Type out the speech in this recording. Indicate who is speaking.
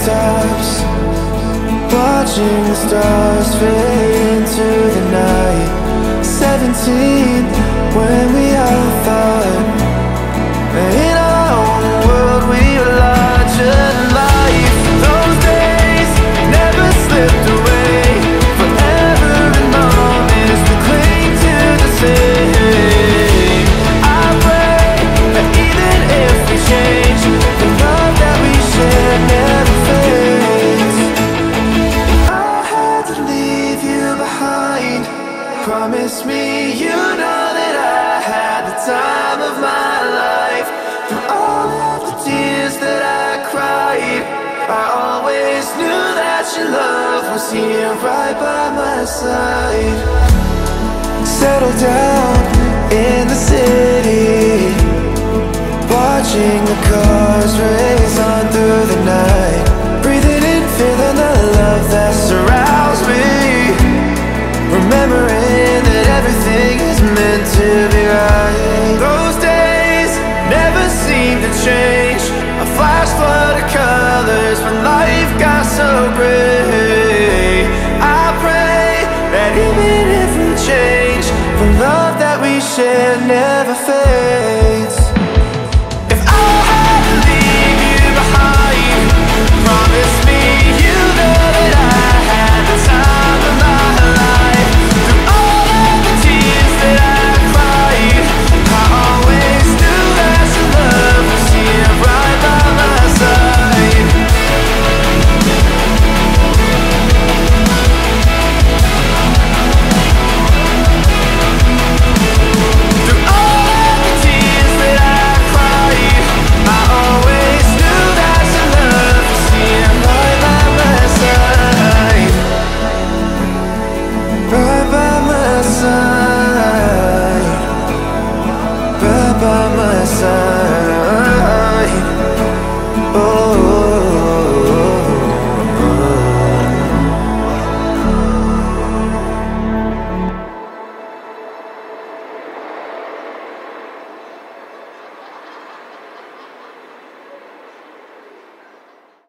Speaker 1: rooftops, watching the stars fade into the night. 17, when we all thought in our own world we were larger than life. Those days never slipped away, forever and long as we cling to the same. I pray that even if we change, the love that we share never fades. I had to leave you behind. Promise me you know that I had the time of my life. Through all of the tears that I cried, I always knew that your love was here right by my side. Settle down in the city, watching the cars race on through the night. Breathing in, feeling the love that surrounds me, remembering that everything is meant to be right. Those days never seem to change, a flash flood of colors when life got so gray. I pray that even if we change, the love that we share never